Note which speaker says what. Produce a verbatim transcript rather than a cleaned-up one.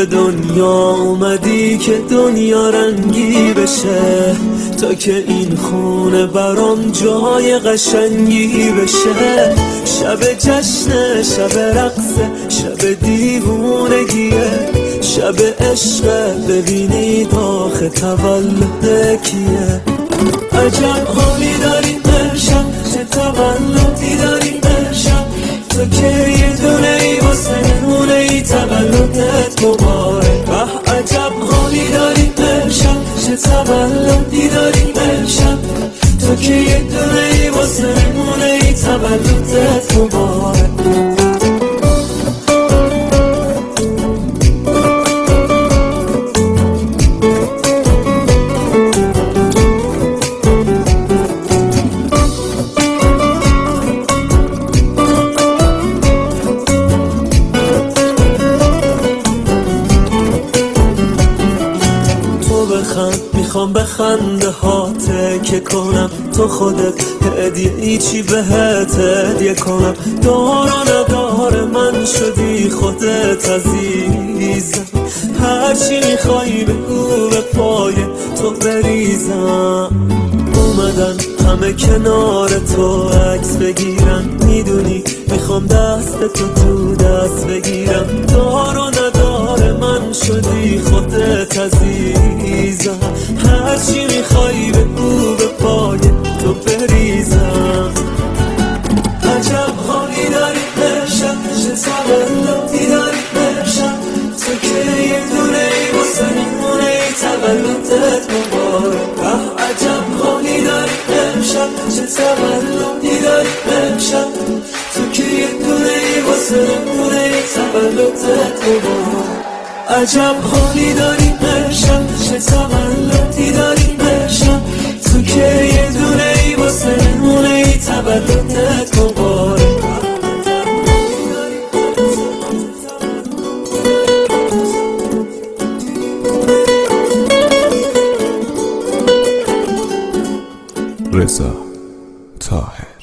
Speaker 1: به دنیا اومدی که دنیا رنگی بشه، تا که این خونه برام جای قشنگی بشه. شب جشنه، شب رقصه، شب دیوونگیه، شب عشقه، ببینید آخه تولد کیه. عجب حالی داریم امشب، چه تولدی داریم امشب، تو که یه دونه ای واسه نمونه ای تولدت مبارک. به عجب حالی داریم امشب، چه تولدی داریم امشب، تو که یه دونه ای واسه نمونه ای تولدت مبارک. میخوام به خنده هاته که کنم، تو خودت هدیه ای چی بهت هدیه کنم. دار و ندار من شدی خودت عزیزم، هرچی میخوای بگو به پای تو بریزم. اومدن همه کنار تو عکس بگیرن، میدونی میخوام دست تو تو دست بگیرم. دار و ندار من شدی خودت عزیزم، هرچی میخوای بگو به پای تو بریزم. عجب حالی داری امشب، چه تولدی داری امشب، تو که یه دونه ای واسه میمونه ای تولدت مبارک. عجب حالی داری امشب، چه تولدی داری امشب، تو که یه دونه ای واسه میمونه ای تولدت مبارک. عجب حالی داری امشب، چه تولدی داری امشب، تو که یه دونه ای واسه نمونه ای تولدت مبارک.
Speaker 2: رضا طاهر.